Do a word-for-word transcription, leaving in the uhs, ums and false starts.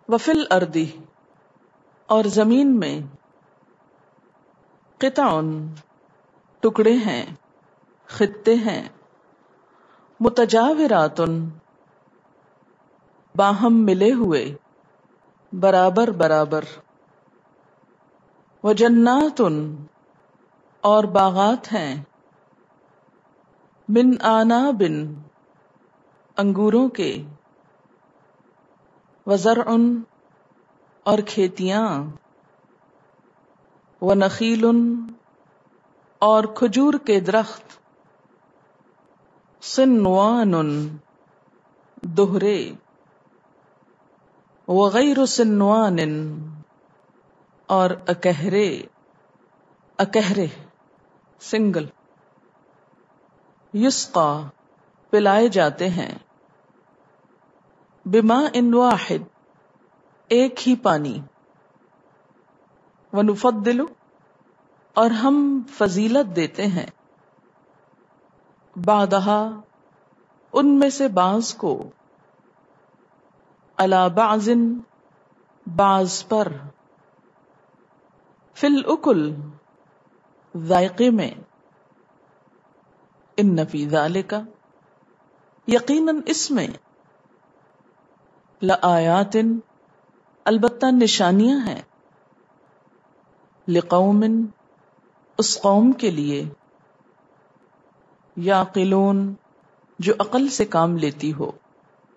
وفی الارض، اور زمین میں، قطع، ٹکڑے ہیں، خطے ہیں، متجاورات، باہم ملے ہوئے، برابر برابر، وجنات، اور باغات ہیں، من آناب، انگوروں کے، وزرع، اور کھیتیاں، ونخیل، اور کھجور کے درخت، صنوان، دوہرے، وغیر صنوان، اور اکہرے، اکہرے سنگل، یسقا، پلائے جاتے ہیں، بماء واحد، ایک ہی پانی، ونفضل، اور ہم فضیلت دیتے ہیں، بعضھا، ان میں سے بعض کو، علی بعض، بعض پر، فی الاکل، ذائقے میں، ان فی ذالک، یقیناً اس میں، لآیات، البتہ نشانیاں ہیں، لقوم، اس قوم کے لیے، یعقلون، جو عقل سے کام لیتی ہو۔